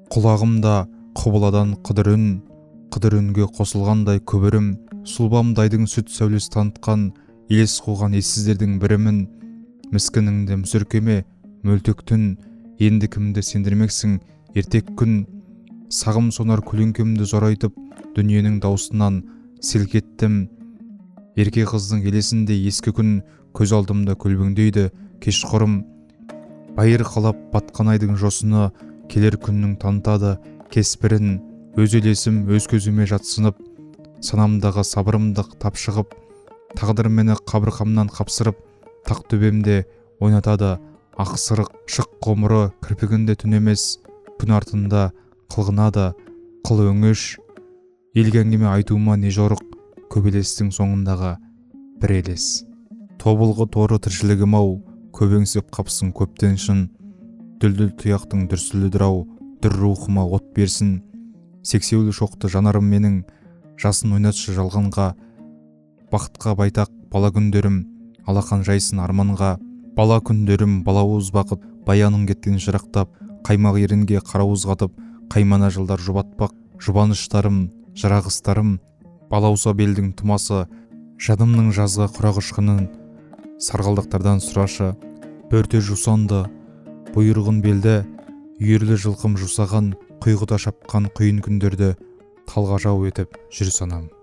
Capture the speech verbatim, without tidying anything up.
Құлағымда құбыладан қыдыр үн, қыдыр үнге қосылғандай көбірім, сұлбамдайдың сүт сәулесі танытқан, елес қуған ессіздердің бірімін. Міскініңді мүсіркеме, мөлтек түн, енді кімді сендірмексің, ертек күн. Сағым сонар көлеңкемді зорайтып, дүниенің даусынан селкеттім. Ерке қыздың елесінде ескі күн, көз алдымда көлбеңдейді кешқұрым. Байыр қалап батқан айдың жосыны, келер күннің танытады кеспірін. Өз елесім өз көзіме жатсынып, санамдағы сабырымды тапшығып, тағдыр мені қабырғамнан қапсырып, тақ төбемде ойнатады ақсырық. Шық қомыры кірпігінде түн емес, күн артында қылғынады қыл өңеш. Елге әңгіме айтуыма не жорық, көбелестің соңындағы бір елес. Тобылғы торы тіршілігім-ау, көбеңсіп қапсың көптен шын. Дүлдүл тұяқтың дүрсілі дырау, дүр рухыма от берсін. Сексеулі шоқты жанарым менің, жасын ойнатшы жалғанға. Бақытқа байтақ бала күндерім, алақан жайсын арманға. Бала күндерім балауыз бақыт, баяның кеткен жырақтап, қаймақ ерінге қарауыз қатып, қаймана жылдар жұбатпақ. Жұбаныштарым, жырағыстарым, балауса белдің тұмасы, жадымның жазға құрақ ұшқынын сарғалдақтардан сұрашы. Бөрте жусанды, бұйырғын белді, үйірлі жылқым жусаған, құйғыда шапқан құйын күндерді талғажау етіп жүр санам.